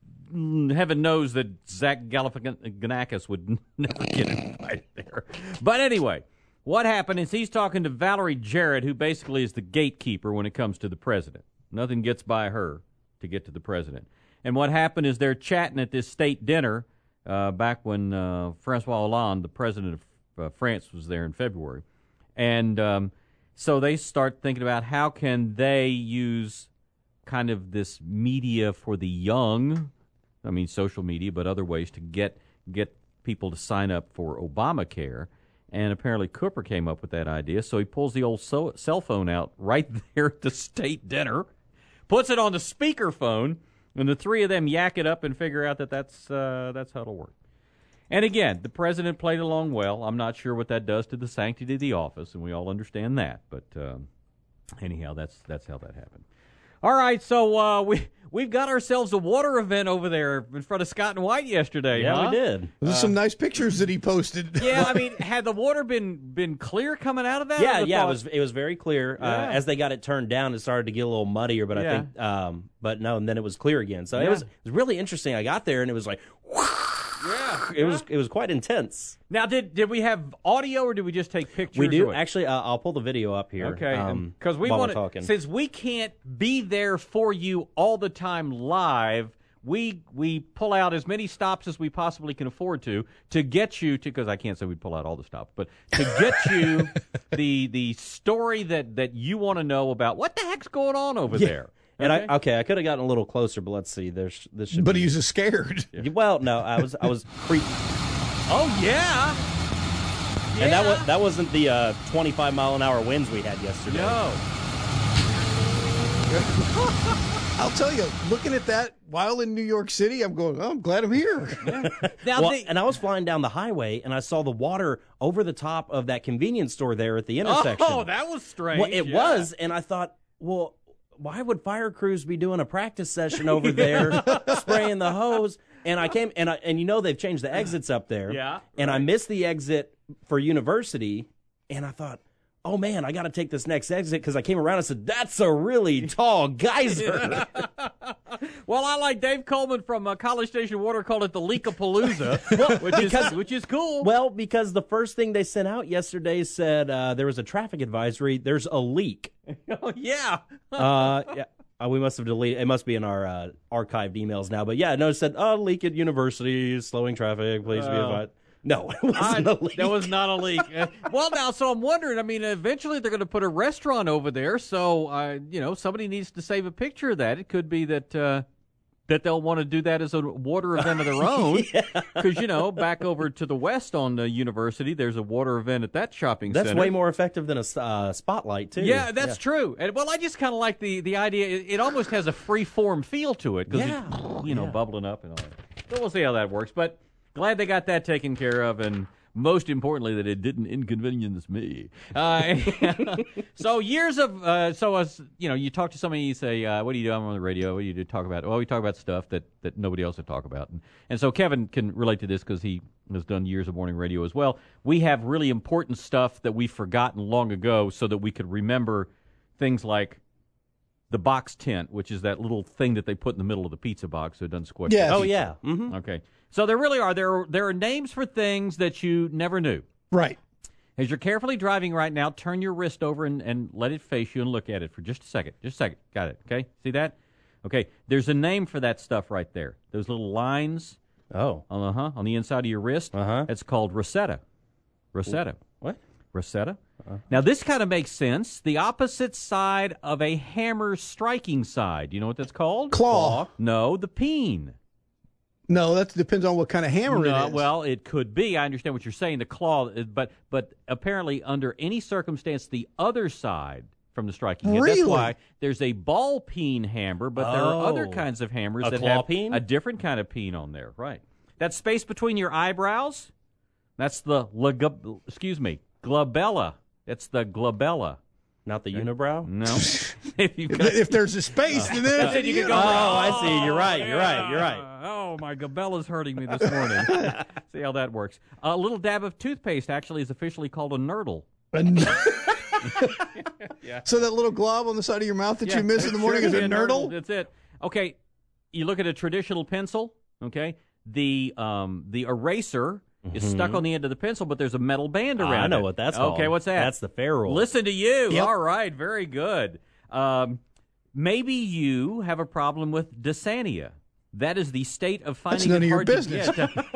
Heaven knows that Zach Galifianakis would never get invited there. But anyway, what happened is he's talking to Valerie Jarrett, who basically is the gatekeeper when it comes to the president. Nothing gets by her to get to the president. And what happened is they're chatting at this state dinner. uh, back when uh, Francois Hollande, the president of uh, France, was there in February. And um, so they start thinking about how can they use kind of this media for the young, I mean social media, but other ways to get get people to sign up for Obamacare. And apparently Cooper came up with that idea, so he pulls the old so- cell phone out right there at the state dinner, puts it on the speakerphone, and the three of them yak it up and figure out that that's, uh, that's how it'll work. And again, the president played along well. I'm not sure what that does to the sanctity of the office, and we all understand that. But um, anyhow, that's that's how that happened. All right, so uh, we, we've got ourselves a water event over there in front of Scott and White yesterday, Yeah, huh? we did. There's Uh, some nice pictures that he posted. Yeah, I mean, had the water been been clear coming out of that? Yeah, Or the yeah, thought- it was it was very clear. Yeah. Uh, as they got it turned down, it started to get a little muddier, but I Yeah. think, um, but no, and then it was clear again. So Yeah. it was it was really interesting. I got there and it was like, yeah, it was it was quite intense. Now, did did we have audio or did we just take pictures? We do of it? actually. Uh, I'll pull the video up here. Okay, um, because we while want we're talking. since we can't be there for you all the time live. We we pull out as many stops as we possibly can afford to to get you to, because I can't say we pull out all the stops, but to get you the the story that, that you want to know about what the heck's going on over Yeah. there. And Okay? I okay, I could have gotten a little closer, but let's see. There's this should. But be, he was scared. Well, no, I was I was pre. Oh yeah. And that was that wasn't the uh, twenty-five mile an hour winds we had yesterday. No. I'll tell you, looking at that while in New York City, I'm going, oh, I'm glad I'm here. Now Well, the- and I was flying down the highway, and I saw the water over the top of that convenience store there at the intersection. Oh, that was strange. Well, it yeah. was, and I thought, well, why would fire crews be doing a practice session over there, spraying the hose? And I came, and I, and you know they've changed the exits up there. Yeah, And I missed the exit for University, and I thought, oh man, I got to take this next exit because I came around and said, that's a really tall geyser. Well, I like Dave Coleman from uh, College Station Water called it the Leakapalooza, which because- is which is cool. Well, because the first thing they sent out yesterday said uh, there was a traffic advisory. There's a leak. Oh yeah. uh, yeah. Uh, we must have deleted. It must be in our uh, archived emails now. But yeah, no, it said, "Oh, leak at University, slowing traffic. Please be Oh. advised." No, it wasn't I- a leak. That was not a leak. Uh, well, now, so I'm wondering. I mean, eventually they're going to put a restaurant over there, so uh, you know, somebody needs to save a picture of that. It could be that uh, that they'll want to do that as a water event of their own, because you know, back over to the west on the University, there's a water event at that shopping That's center. way more effective than a uh, spotlight too. Yeah, that's true. And well, I just kind of like the the idea. It, it almost has a free form feel to it because Yeah. you know, bubbling up and all that. So we'll see how that works. But glad they got that taken care of, and most importantly, that it didn't inconvenience me. Uh, so years of uh, so as you know, you talk to somebody, you say, uh, "What do you do?" I'm on the radio. What do you do? Talk about? Well, we talk about stuff that, that nobody else would talk about, and, and so Kevin can relate to this because he has done years of morning radio as well. We have really important stuff that we've forgotten long ago, so that we could remember things like the box tent, which is that little thing that they put in the middle of the pizza box so it doesn't squish. Yes. the Oh pizza. yeah. Mm-hmm. Okay. So there really are there are, there are names for things that you never knew. Right. As you're carefully driving right now, turn your wrist over and, and let it face you and look at it for just a second. Just a second. Got it. Okay. See that? Okay. There's a name for that stuff right there. Those little lines. Oh. Uh huh. On the inside of your wrist. Uh huh. It's called Rosetta. Rosetta. What? Rosetta. Uh-huh. Now this kind of makes sense. The opposite side of a hammer striking side. You know what that's called? Claw. No, the peen. No, that depends on what kind of hammer No, it is. well, it could be. I understand what you're saying. The claw, but but apparently, under any circumstance, the other side from the striking hit. Really? That's why there's a ball peen hammer, but there are other Oh. kinds of hammers A that claw have peen? a different kind of peen on there. Right. That space between your eyebrows. That's the leg- excuse me glabella. It's the glabella. Not the unibrow? No. if, you've got, if there's a space, then there's then you can go. Oh, I see. You're right. You're right. You're right. Oh, my gabella's hurting me this morning. See how that works. A little dab of toothpaste actually is officially called a nurdle. yeah. So that little glob on the side of your mouth that Yeah, you miss in the morning sure, is a yeah, nurdle? That's it. Okay, you look at a traditional pencil. Okay, the um, the eraser is stuck on the end of the pencil, but there's a metal band around it. I know what that's called. Okay, what's that? That's the ferrule. Listen to you. Yep. All right, very good. Um, maybe you have a problem with dysania. That is the state of finding none it of your hard business. to get.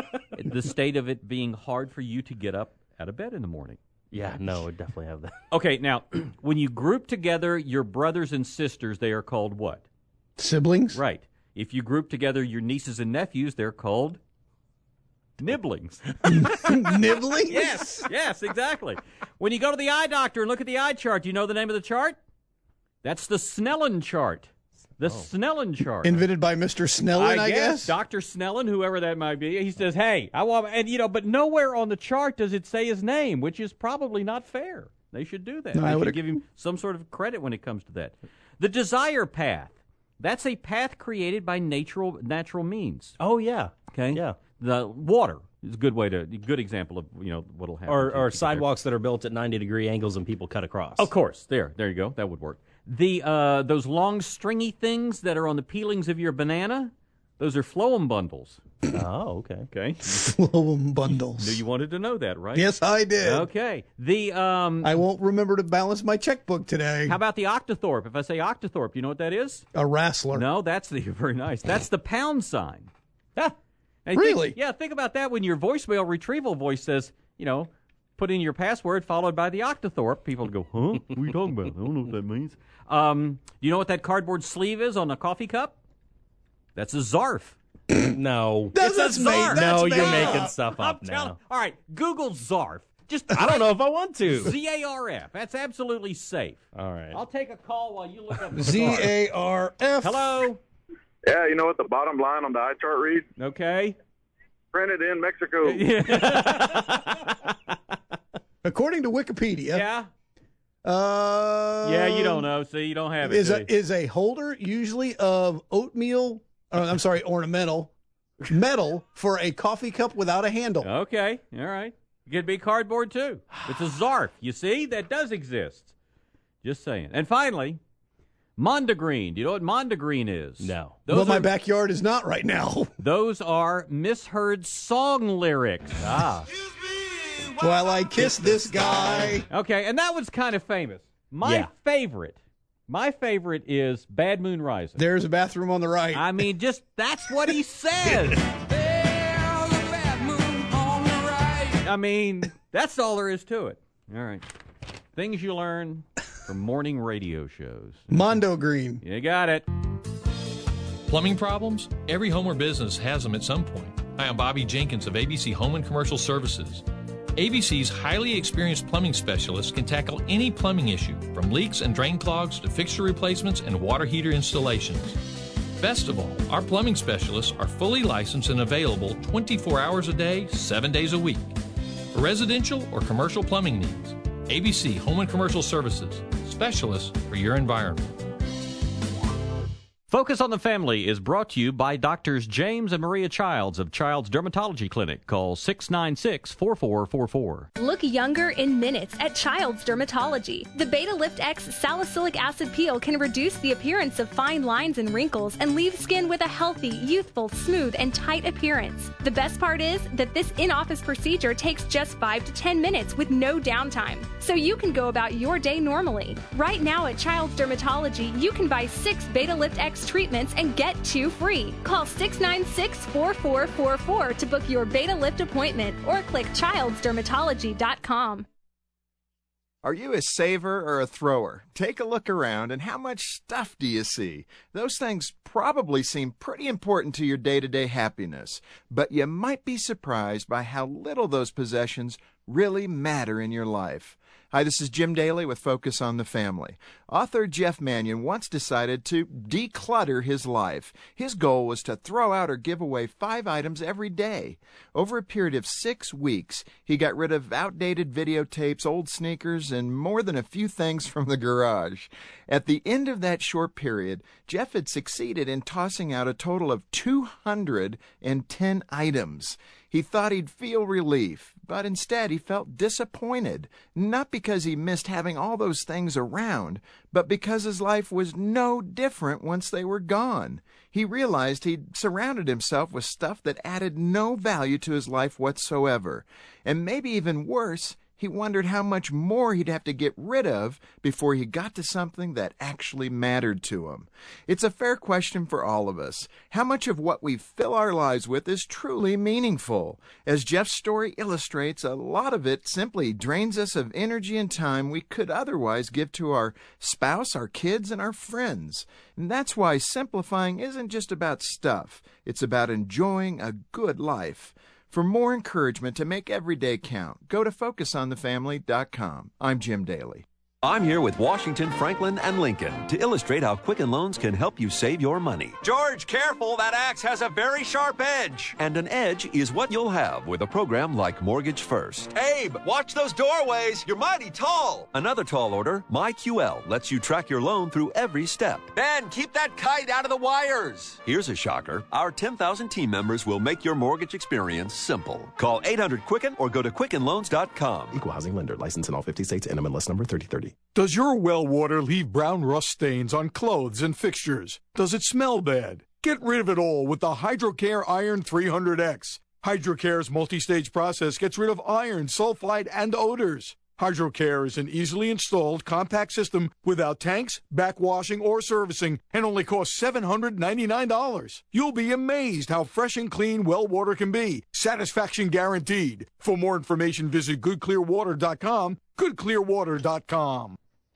the state of it being hard for you to get up out of bed in the morning. Yeah, no, I definitely have that. Okay, now, when you group together your brothers and sisters, they are called what? Siblings? Right. If you group together your nieces and nephews, they're called nibblings. Nibblings? Yes, yes, exactly. When you go to the eye doctor and look at the eye chart, do you know the name of the chart? That's the Snellen chart. The oh. Snellen chart. Invented by Mister Snellen, I, I guess. guess. Doctor Snellen, whoever that might be. He says, hey, I want, and you know, but nowhere on the chart does it say his name, which is probably not fair. They should do that. No, they I should would give him some sort of credit when it comes to that. The desire path. That's a path created by natural natural means. Oh, yeah. Okay? Yeah. The water is a good way to, good example of, you know, what'll happen. Or, or sidewalks that are built at ninety degree angles and people cut across. Of course. There. There you go. That would work. The uh, those long stringy things that are on the peelings of your banana, those are phloem bundles. Oh, okay. Okay. Phloem bundles. Knew you wanted to know that, right? Yes, I did. Okay. The um, I won't remember to balance my checkbook today. How about the octothorpe? If I say octothorpe, you know what that is? A wrestler. No, that's the very nice. That's the pound sign. Ah. Really? Think, yeah. Think about that when your voicemail retrieval voice says, you know, put in your password followed by the octothorpe. People go, huh? What are you talking about? I don't know what that means. Um, do you know what that cardboard sleeve is on a coffee cup? That's a zarf. No. That's, it's a that's zarf. Made, no, that's you're made making up. stuff up I'm now. telling, all right, Google zarf. Just I don't know if I want to. Z A R F. That's absolutely safe. All right. I'll take a call while you look up the Z A R F. Hello? Yeah, you know what the bottom line on the eye chart reads? Okay. Printed in Mexico. According to Wikipedia. Yeah. Uh, yeah, you don't know. See, you don't have it. Is a, is a holder usually of oatmeal, uh, I'm sorry, ornamental, metal for a coffee cup without a handle. Okay. All right. It could be cardboard, too. It's a zarf. You see? That does exist. Just saying. And finally, Mondegreen. Do you know what Mondegreen is? No. Those well, are, my backyard is not right now. Those are misheard song lyrics. Ah. While I kiss this guy. Okay, and that was kind of famous. My yeah. favorite, my favorite is Bad Moon Rising. There's a bathroom on the right. I mean, just, that's what he says. There's a bad moon on the right. I mean, that's all there is to it. All right. Things you learn from morning radio shows. Mondo Green. You got it. Plumbing problems? Every home or business has them at some point. Hi, I'm Bobby Jenkins of A B C Home and Commercial Services. A B C's highly experienced plumbing specialists can tackle any plumbing issue, from leaks and drain clogs to fixture replacements and water heater installations. Best of all, our plumbing specialists are fully licensed and available twenty-four hours a day, seven days a week. For residential or commercial plumbing needs, A B C Home and Commercial Services, specialists for your environment. Focus on the Family is brought to you by Doctors James and Maria Childs of Child's Dermatology Clinic. Call six nine six, four four four four. Look younger in minutes at Child's Dermatology. The Beta Lift X salicylic acid peel can reduce the appearance of fine lines and wrinkles and leave skin with a healthy, youthful, smooth, and tight appearance. The best part is that this in-office procedure takes just five to ten minutes with no downtime, so you can go about your day normally. Right now at Child's Dermatology, you can buy six Beta Lift X treatments and get two free. Call six nine six, four four four four to book your Beta Lift appointment or click childs dermatology dot com. Are you a saver or a thrower? Take a look around, and how much stuff do you see? Those things probably seem pretty important to your day-to-day happiness, but you might be surprised by how little those possessions really matter in your life. Hi, this is Jim Daly with Focus on the Family. Author Jeff Manion once decided to declutter his life. His goal was to throw out or give away five items every day. Over a period of six weeks, he got rid of outdated videotapes, old sneakers, and more than a few things from the garage. At the end of that short period, Jeff had succeeded in tossing out a total of two hundred ten items. He thought he'd feel relief, but instead he felt disappointed, not because he missed having all those things around, but because his life was no different once they were gone. He realized he'd surrounded himself with stuff that added no value to his life whatsoever, and maybe even worse, he wondered how much more he'd have to get rid of before he got to something that actually mattered to him. It's a fair question for all of us. How much of what we fill our lives with is truly meaningful? As Jeff's story illustrates, a lot of it simply drains us of energy and time we could otherwise give to our spouse, our kids, and our friends. And that's why simplifying isn't just about stuff. It's about enjoying a good life. For more encouragement to make every day count, go to focus on the family dot com. I'm Jim Daly. I'm here with Washington, Franklin, and Lincoln to illustrate how Quicken Loans can help you save your money. George, careful, that axe has a very sharp edge. And an edge is what you'll have with a program like Mortgage First. Abe, watch those doorways. You're mighty tall. Another tall order, MyQL, lets you track your loan through every step. Ben, keep that kite out of the wires. Here's a shocker. Our ten thousand team members will make your mortgage experience simple. Call eight hundred Quicken or go to quicken loans dot com. Equal housing lender. License in all fifty states. N M L S number thirty thirty. Does your well water leave brown rust stains on clothes and fixtures? Does it smell bad? Get rid of it all with the Hydrocare Iron three hundred X. Hydrocare's multi-stage process gets rid of iron, sulfide, and odors. Hydrocare is an easily installed compact system without tanks, backwashing, or servicing, and only costs seven hundred ninety-nine dollars. You'll be amazed how fresh and clean well water can be. Satisfaction guaranteed. For more information, visit good clear water dot com, good clear water dot com.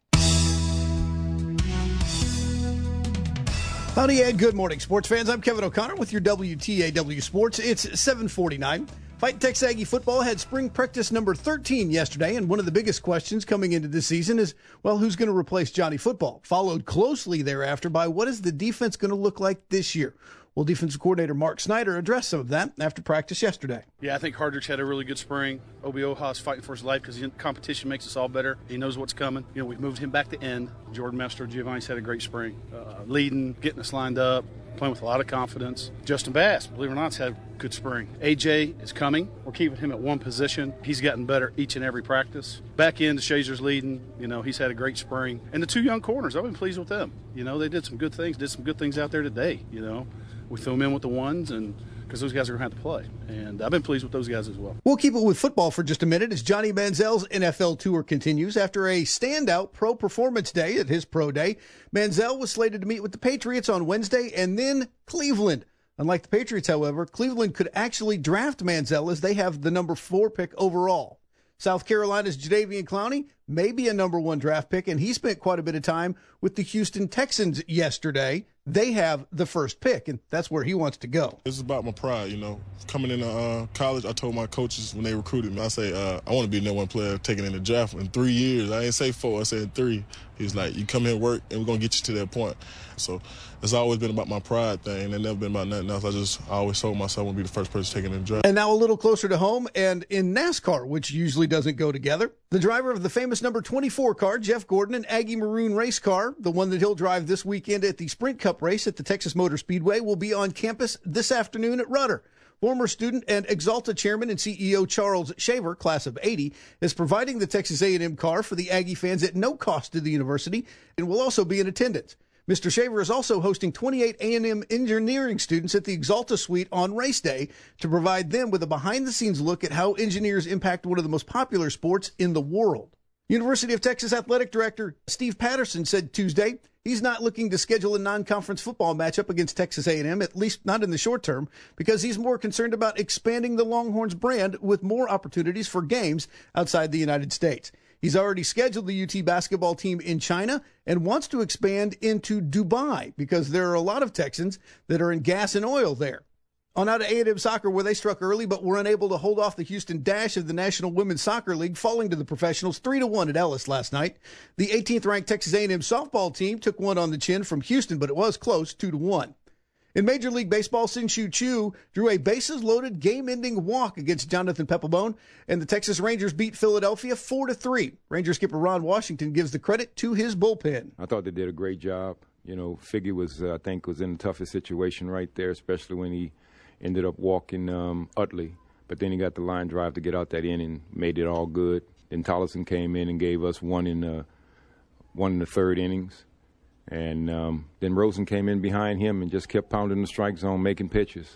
Howdy and good morning, sports fans. I'm Kevin O'Connor with your W T A W Sports. It's seven forty-nine. Fighting Texas Aggie football had spring practice number thirteen yesterday, and one of the biggest questions coming into this season is, well, who's going to replace Johnny Football? Followed closely thereafter by what is the defense going to look like this year? Well, defensive coordinator Mark Snyder addressed some of that after practice yesterday. Yeah, I think Hardrich had a really good spring. Obi Oha's fighting for his life because competition makes us all better. He knows what's coming. You know, we've moved him back to end. Jordan Mastro Giovanni's had a great spring. Uh, leading, getting us lined up, playing with a lot of confidence. Justin Bass, believe it or not, has had a good spring. A J is coming. We're keeping him at one position. He's gotten better each and every practice. Back end, Shazer's leading. You know, he's had a great spring. And the two young corners, I've been pleased with them. You know, they did some good things, did some good things out there today, you know. We threw them in with the ones, and because those guys are going to have to play. And I've been pleased with those guys as well. We'll keep it with football for just a minute as Johnny Manziel's N F L tour continues. After a standout pro performance day at his pro day, Manziel was slated to meet with the Patriots on Wednesday and then Cleveland. Unlike the Patriots, however, Cleveland could actually draft Manziel as they have the number four pick overall. South Carolina's Jadeveon Clowney may be a number one draft pick, and he spent quite a bit of time with the Houston Texans yesterday. They have the first pick, and that's where he wants to go. This is about my pride, you know. Coming into uh, college, I told my coaches when they recruited me, I say, uh, I want to be a number one player taken in the draft in three years. I didn't say four, I said three. He was like, you come here, work, and we're going to get you to that point. So it's always been about my pride thing. It's never been about nothing else. I just I always told myself I want to be the first person taken in the draft. And now a little closer to home, and in NASCAR, which usually doesn't go together, the driver of the famous number twenty-four car, Jeff Gordon, an Aggie Maroon race car, the one that he'll drive this weekend at the Sprint Cup race at the Texas Motor Speedway, will be on campus this afternoon at Rudder. Former student and Exalta chairman and C E O Charles Shaver, class of eighty, is providing the Texas A and M car for the Aggie fans at no cost to the university and will also be in attendance. Mister Shaver is also hosting twenty-eight A and M engineering students at the Exalta Suite on race day to provide them with a behind-the-scenes look at how engineers impact one of the most popular sports in the world. University of Texas Athletic Director Steve Patterson said Tuesday he's not looking to schedule a non-conference football matchup against Texas A and M, at least not in the short term, because he's more concerned about expanding the Longhorns brand with more opportunities for games outside the United States. He's already scheduled the U T basketball team in China and wants to expand into Dubai because there are a lot of Texans that are in gas and oil there. On out of A and M soccer, where they struck early but were unable to hold off the Houston Dash of the National Women's Soccer League, falling to the professionals three to one at Ellis last night. The eighteenth ranked Texas A and M softball team took one on the chin from Houston, but it was close, two to one. In Major League Baseball, Sin-Shu Chu drew a bases-loaded, game-ending walk against Jonathan Peppelbone, and the Texas Rangers beat Philadelphia four to three. Ranger skipper Ron Washington gives the credit to his bullpen. I thought they did a great job. You know, Figgy was, uh, I think, was in the toughest situation right there, especially when he ended up walking um, Utley. But then he got the line drive to get out that inning, made it all good. Then Tollison came in and gave us one in the, one in the third innings. And um, then Rosen came in behind him and just kept pounding the strike zone, making pitches.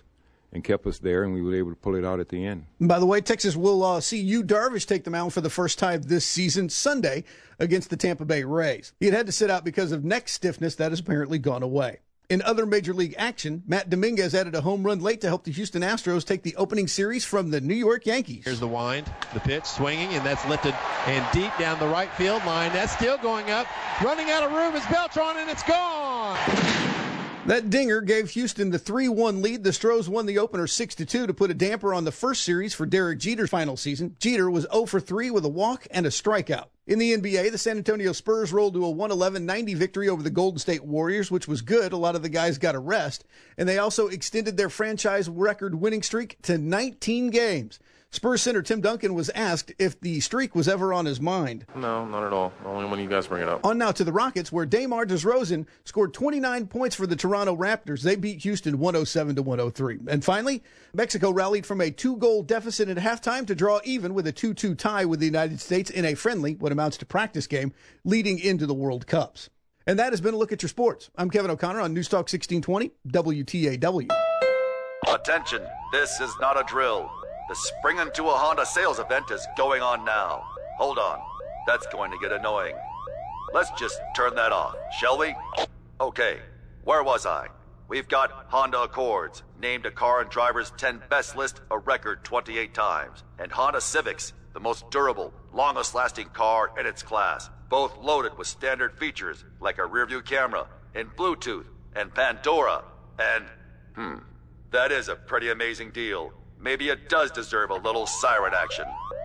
and kept us there, and we were able to pull it out at the end. And by the way, Texas will uh, see Yu Darvish take the mound for the first time this season Sunday against the Tampa Bay Rays. He had had to sit out because of neck stiffness that has apparently gone away. In other Major League action, Matt Dominguez added a home run late to help the Houston Astros take the opening series from the New York Yankees. Here's the wind, the pitch, swinging, and that's lifted and deep down the right field line. That's still going up. Running out of room is Beltran, and it's gone. That dinger gave Houston the three one lead. The Stros won the opener six to two to put a damper on the first series for Derek Jeter's final season. Jeter was oh for three with a walk and a strikeout. In the N B A, the San Antonio Spurs rolled to a one eleven ninety victory over the Golden State Warriors, which was good. A lot of the guys got a rest. And they also extended their franchise record winning streak to nineteen games. Spurs center Tim Duncan was asked if the streak was ever on his mind. No, not at all. Only when you guys bring it up. On now to the Rockets, where DeMar DeRozan scored twenty-nine points for the Toronto Raptors. They beat Houston one oh seven to one oh three. And finally, Mexico rallied from a two-goal deficit at halftime to draw even with a two two tie with the United States in a friendly, what amounts to practice game, leading into the World Cups. And that has been a look at your sports. I'm Kevin O'Connor on News Talk sixteen twenty W T A W. Attention, this is not a drill. The Spring Into a Honda sales event is going on now. Hold on, that's going to get annoying. Let's just turn that off, shall we? Okay, where was I? We've got Honda Accords, named a Car and Driver's ten Best list a record twenty-eight times. And Honda Civics, the most durable, longest-lasting car in its class. Both loaded with standard features like a rear-view camera, and Bluetooth, and Pandora, and... Hmm, that is a pretty amazing deal. Maybe it does deserve a little siren action.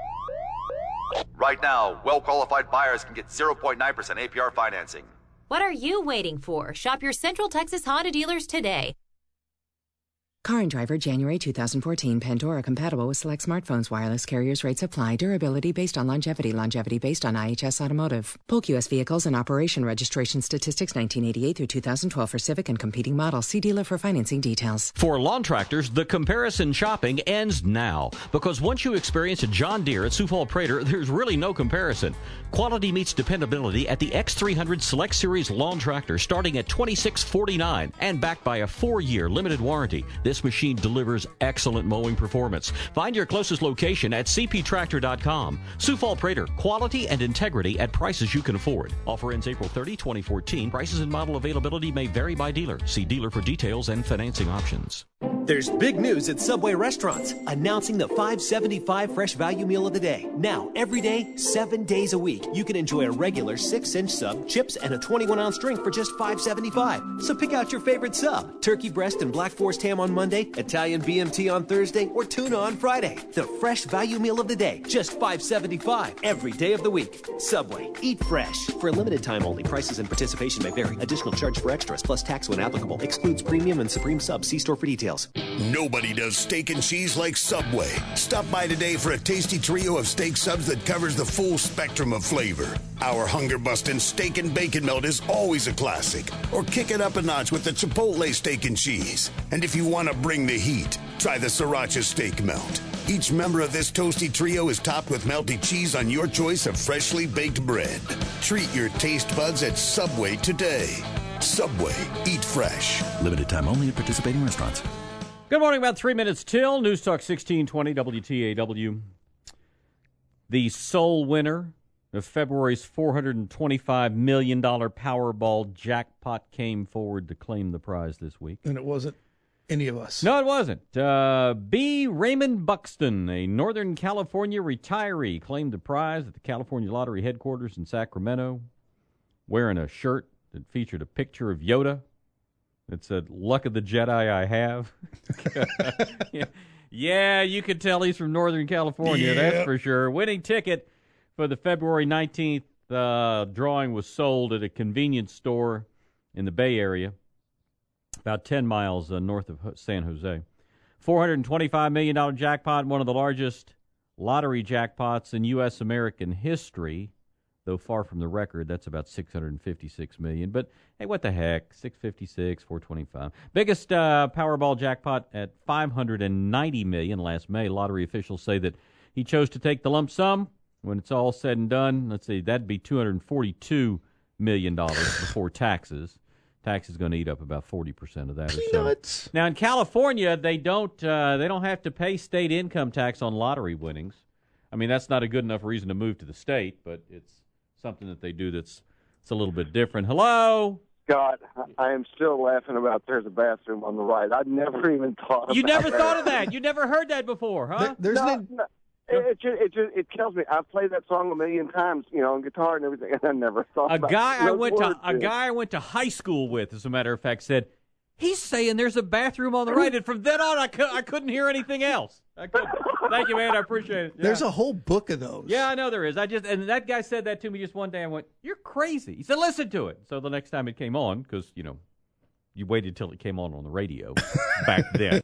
Right now, well-qualified buyers can get zero point nine percent A P R financing. What are you waiting for? Shop your Central Texas Honda dealers today. Car and Driver, January two thousand fourteen. Pandora compatible with select smartphones. Wireless carriers rates apply. Durability based on longevity. Longevity based on I H S Automotive. Polk U S vehicles and operation registration statistics nineteen eighty-eight through two thousand twelve for Civic and competing models. See dealer for financing details. For lawn tractors, the comparison shopping ends now. Because once you experience a John Deere at Sioux Falls Prater, there's really no comparison. Quality meets dependability at the X three hundred Select Series lawn tractor starting at twenty-six forty-nine and backed by a four-year limited warranty. This machine delivers excellent mowing performance. Find your closest location at c p tractor dot com. Sioux Falls Prater, quality and integrity at prices you can afford. Offer ends April thirtieth, twenty fourteen. Prices and model availability may vary by dealer. See dealer for details and financing options. There's big news at Subway restaurants, announcing the five seventy-five fresh value meal of the day. Now, every day, seven days a week, you can enjoy a regular six inch sub, chips, and a twenty-one ounce drink for just five seventy-five. So pick out your favorite sub: turkey breast and black forest ham on Monday, Italian B M T on Thursday, or tuna on Friday. The fresh value meal of the day, just five seventy-five every day of the week. Subway, eat fresh. For a limited time only, prices and participation may vary. Additional charge for extras plus tax when applicable. Excludes premium and supreme subs. See store for details. Nobody does steak and cheese like Subway. Stop by today for a tasty trio of steak subs that covers the full spectrum of flavor. Our hunger-busting steak and bacon melt is always a classic. Or kick it up a notch with the Chipotle steak and cheese. And if you want to bring the heat, try the Sriracha steak melt. Each member of this toasty trio is topped with melty cheese on your choice of freshly baked bread. Treat your taste buds at Subway today. Subway, eat fresh. Limited time only at participating restaurants. Good morning, about three minutes till. News Talk sixteen twenty W T A W. The sole winner of February's four hundred twenty-five million dollars Powerball jackpot came forward to claim the prize this week. And it wasn't any of us. No, it wasn't. Uh, B. Raymond Buxton, a Northern California retiree, claimed the prize at the California Lottery headquarters in Sacramento, wearing a shirt that featured a picture of Yoda. It said, "Luck of the Jedi I have." yeah. yeah, you could tell he's from Northern California, yeah. That's for sure. Winning ticket for the February nineteenth uh, drawing was sold at a convenience store in the Bay Area, about ten miles uh, north of San Jose. four hundred twenty-five million dollars jackpot, one of the largest lottery jackpots in U S American history. Though far from the record, that's about six hundred fifty-six million dollars. But, hey, what the heck, six hundred fifty-six, four hundred twenty-five. Biggest uh, Powerball jackpot at five hundred ninety million dollars last May. Lottery officials say that he chose to take the lump sum. When it's all said and done, let's see, that'd be two hundred forty-two million dollars before taxes. tax is going to eat up about forty percent of that. Peanuts. Or so. Now in California, they don't uh, they don't have to pay state income tax on lottery winnings. I mean, that's not a good enough reason to move to the state, but it's something that they do that's it's a little bit different. Hello. God, I am still laughing about there's a bathroom on the right. I'd never even thought of You never that. thought of that. You never heard that before, huh? There, there's no, no, no, it, just, it, just, it kills me. I've played that song a million times, you know, on guitar and everything, and I never thought a about guy it. I Those went to words, a dude. guy I went to high school with, as a matter of fact, said he's saying there's a bathroom on the right, and from then on I, cu- I couldn't hear anything else. I couldn't. Thank you, man. I appreciate it. Yeah. There's a whole book of those. Yeah, I know there is. I just and that guy said that to me just one day. I went, "You're crazy." He said, "Listen to it." So the next time it came on, because you know, you waited till it came on on the radio back then.